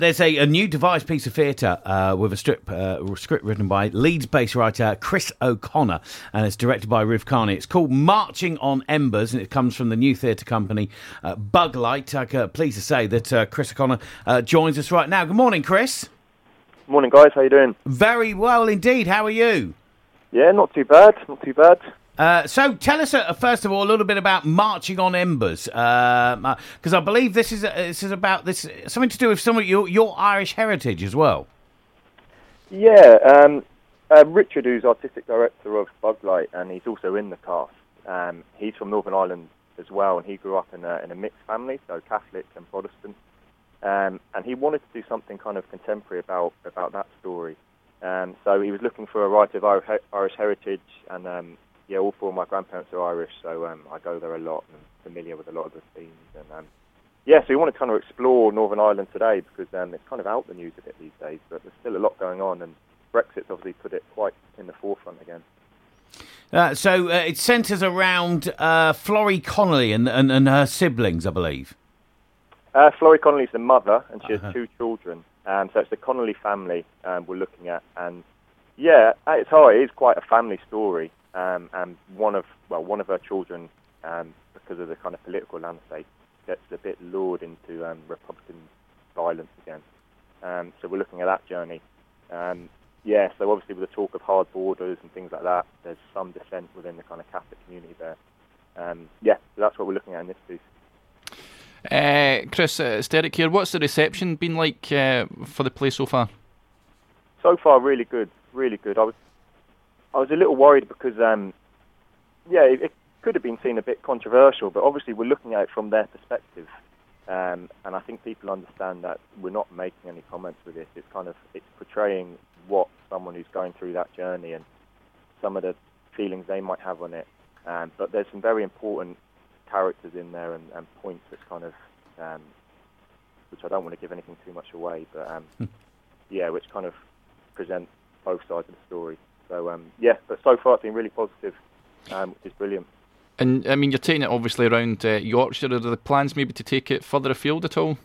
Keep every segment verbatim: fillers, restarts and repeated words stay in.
there's a, a new devised piece of theatre uh, with a strip, uh, script written by Leeds-based writer Chris O'Connor, and it's directed by Riv Carney. It's called Marching on Embers, and it comes from the new theatre company uh, Buglight. I'm uh, pleased to say that uh, Chris O'Connor uh, joins us right now. Good morning, Chris. Morning, guys. How you doing? Very well indeed. How are you? Yeah, not too bad. Not too bad. Uh, so tell us, uh, first of all, a little bit about Marching on Embers, because uh, uh, I believe this is uh, this is about this something to do with some of your, your Irish heritage as well. Yeah, um, uh, Richard, who's artistic director of Buglight, and he's also in the cast. Um, he's from Northern Ireland as well, and he grew up in a, in a mixed family, so Catholic and Protestant. Um, and he wanted to do something kind of contemporary about about that story. Um, so he was looking for a writer of Irish, Irish heritage, and um, yeah, all four of my grandparents are Irish, so um, I go there a lot and I'm familiar with a lot of the themes. And um, yeah, so we wanted to kind of explore Northern Ireland today because um, it's kind of out the news a bit these days, but there's still a lot going on, and Brexit's obviously put it quite in the forefront again. Uh, so uh, it centres around uh, Florrie Connolly and, and, and her siblings, I believe. Uh, Florrie Connolly's the mother, and she uh-huh. has two children. Um, so it's the Connolly family um, we're looking at, and yeah, at its heart, it is quite a family story. Um, and one of well, one of her children, um, because of the kind of political landscape, gets a bit lured into um, Republican violence again. Um, so we're looking at that journey. Um, yeah, so obviously with the talk of hard borders and things like that, there's some dissent within the kind of Catholic community there. Um, yeah, so that's what we're looking at in this piece. Uh, Chris, uh, it's Derek here. What's the reception been like uh, for the play so far? So far, really good, really good. I was I was a little worried because, um, yeah, it, it could have been seen a bit controversial, but obviously we're looking at it from their perspective, um, and I think people understand that we're not making any comments with this. It's kind of it's portraying what someone who's going through that journey and some of the feelings they might have on it. Um, but there's some very important characters in there and, and points which kind of, um, which I don't want to give anything too much away, but um, yeah, which kind of present both sides of the story. So, um, yeah, but so far it's been really positive, um, which is brilliant. And, I mean, you're taking it obviously around uh, Yorkshire. Are there plans maybe to take it further afield at all?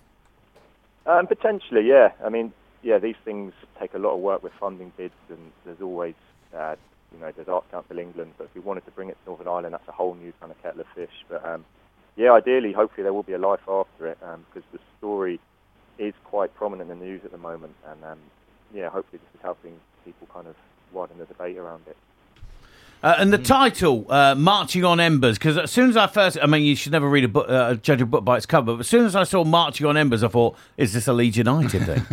Um, potentially, yeah. I mean, yeah, these things take a lot of work with funding bids, and there's always, uh, you know, there's Arts Council England, but if we wanted to bring it to Northern Ireland, that's a whole new kind of kettle of fish. But, um, yeah, ideally, hopefully there will be a life after it, um, because the story is quite prominent in the news at the moment, and, um, yeah, hopefully this is helping people kind of widen the debate around it. Uh, and the title, uh, Marching on Embers, because as soon as I first, I mean, you should never read a book, uh, judge a book by its cover, but as soon as I saw Marching on Embers, I thought, is this a Leeds United thing?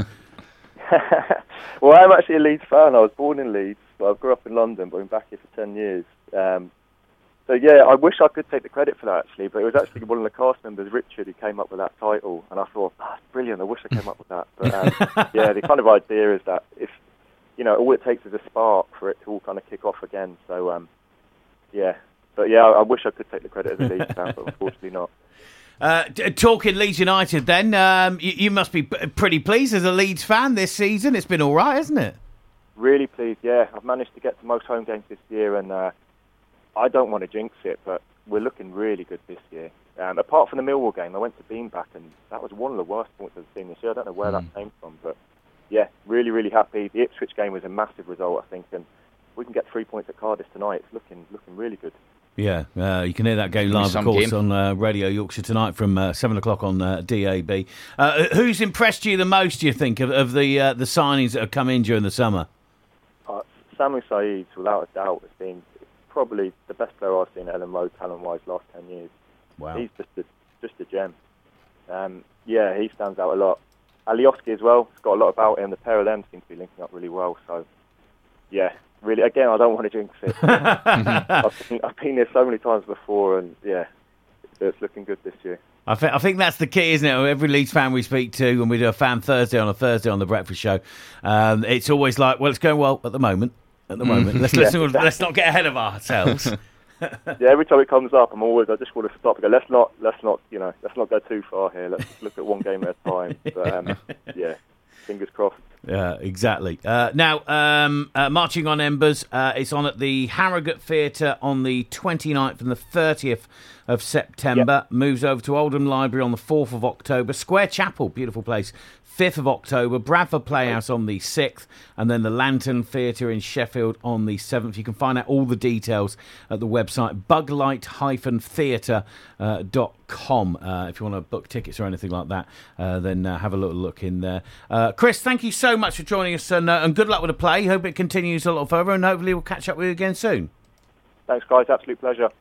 Well, I'm actually a Leeds fan. I was born in Leeds, but I grew up in London, but I've been back here for ten years. Um, so, yeah, I wish I could take the credit for that, actually, but it was actually one of the cast members, Richard, who came up with that title, and I thought, oh, that's brilliant, I wish I came up with that. But, um, yeah, the kind of idea is that if you know, all it takes is a spark for it to all kind of kick off again. So, um, yeah. But, yeah, I, I wish I could take the credit as a Leeds fan, but unfortunately not. Uh, t- talking Leeds United then, um, you, you must be p- pretty pleased as a Leeds fan this season. It's been all right, hasn't it? Really pleased, yeah. I've managed to get to most home games this year, and uh, I don't want to jinx it, but we're looking really good this year. Um, apart from the Millwall game, I went to Beanback, and that was one of the worst points I've seen this year. I don't know where mm. that came from, but... yeah, really, really happy. The Ipswich game was a massive result, I think, and we can get three points at Cardiff tonight. It's looking looking really good. Yeah, uh, you can hear that game live, of course, game. on uh, Radio Yorkshire tonight from uh, seven o'clock on uh, D A B. Uh, who's impressed you the most, do you think, of, of the uh, the signings that have come in during the summer? Uh, Samu Saeed, without a doubt, has been probably the best player I've seen at Ellen Road talent-wise last ten years. Wow. He's just a, just a gem. Um, yeah, he stands out a lot. Alioski as well, it's got a lot about him. The pair of them seem to be linking up really well. So, yeah, really, again, I don't want to jinx it. I've, been, I've been here so many times before, and yeah, it's looking good this year. I think I think that's the key, isn't it? Every Leeds fan we speak to, when we do a fan Thursday on a Thursday on the Breakfast Show, um, it's always like, well, it's going well at the moment. At the moment, let's let's, yeah, not, let's not get ahead of ourselves. Yeah, every time it comes up, I'm always, I just want to stop and go, let's not, let's not, you know, let's not go too far here. Let's look at one game at a time. But, um, yeah, fingers crossed. Yeah, exactly. Uh, now, um, uh, Marching on Embers, uh, it's on at the Harrogate Theatre on the twenty-ninth and the thirtieth of September. Yep. Moves over to Oldham Library on the fourth of October. Square Chapel, beautiful place, fifth of October, Bradford Playhouse on the sixth, and then the Lantern Theatre in Sheffield on the seventh. You can find out all the details at the website buglight dash theatre dot com. Uh, if you want to book tickets or anything like that, uh, then uh, have a little look in there. Uh, Chris, thank you so much for joining us, and, uh, and good luck with the play. Hope it continues a lot further, and hopefully we'll catch up with you again soon. Thanks, guys. Absolute pleasure.